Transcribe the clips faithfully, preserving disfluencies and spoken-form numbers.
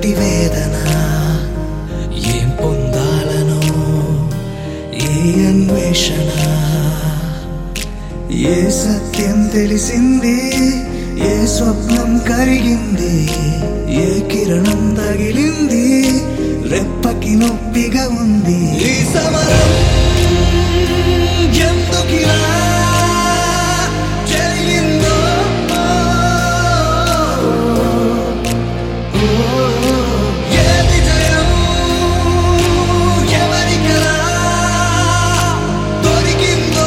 ఎంతటి వేదన ఏం పొందాలనో ఏ అన్వేషణ ఏ సత్యం తెలిసింది ఏ స్వప్నం కరిగింది ఏ కిరణం తగిలింది రెప్పకి నొప్పిగా ఉంది ఈ సమరం ఎందుకిలా జరిగిందో ఏ విజయం ఎవరికలా దొరికిందో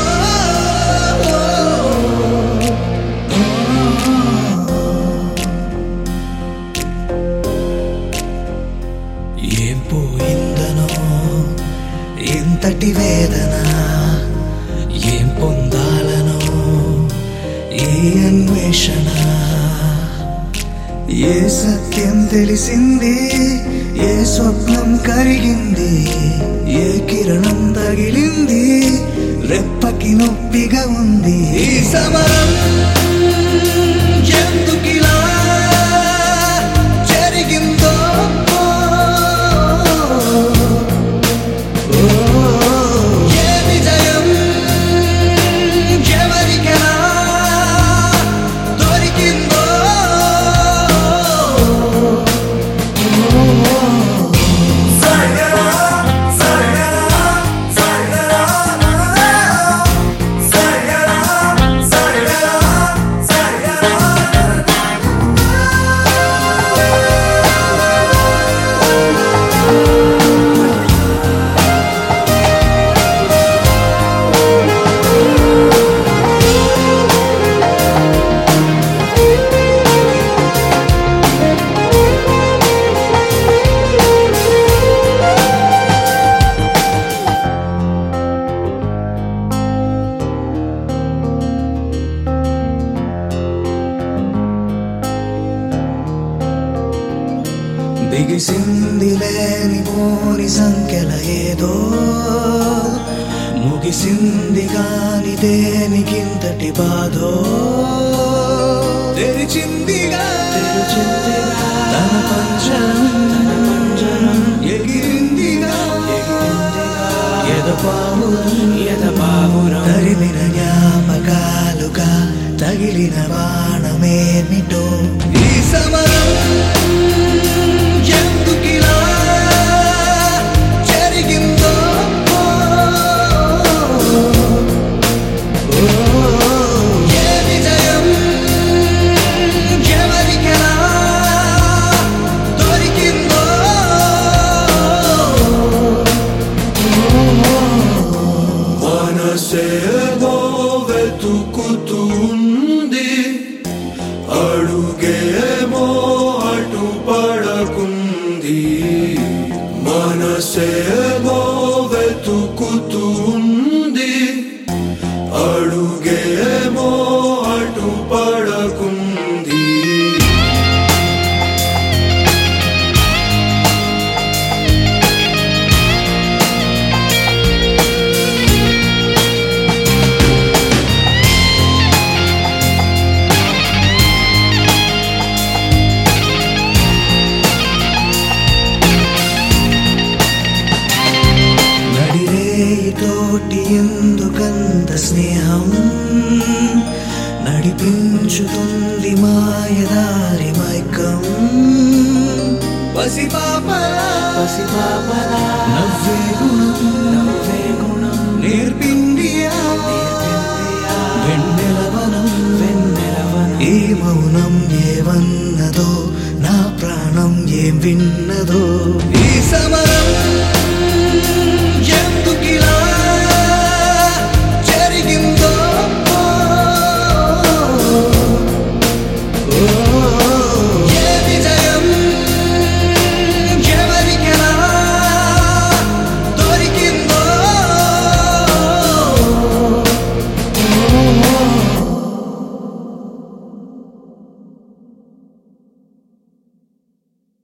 ఏం పోయిందనో ఎంతటి వేదన ఏం పొందాలనో ఏ అన్వేషణ ఏ సత్యం తెలిసింది ఏ స్వప్నం కరిగింది ఏ కిరణం తగిలింది రెప్పకి నొప్పిగా ఉంది ఈ సమరం ఎందుకిలా జరిగిందో ఏ విజయం ఎవరికలా దొరికిందో బిగిసింది లేని పోని సంఖ్యల ఏదో ముగిసింది కాని దేనికింతటి బాధో తెరిచిందిగా తన పంజరం ఎగిరిందిగా ఎదపావురం ఎదపావురం తరిమిన జ్ఞాపకాలుగా తగిలిన బాణమేమిటో ఈ సమరం ఎందుకిలా జరిగిందో ఏ విజయం ఎవరికలా దొరికిందో మనసేమో వెతుకుతుంది అడుగేమో అటు పడకుంది మనసేమో వెతుకుతుంది అడుగేమో అటు పడకుంది తోటి ఎందుకంత స్నేహం నడిపించుతుంది మాయదారి మైకం పసిపాపలా పసిపాపలా నవ్వే గుణం నవ్వే గుణం నేర్పింది వెన్నెలవనం వెన్నెలవనం ఏ మౌనం ఏవన్నదో నా ప్రాణం ఏం విన్నదో ఈ సమరం ఎందుకిలా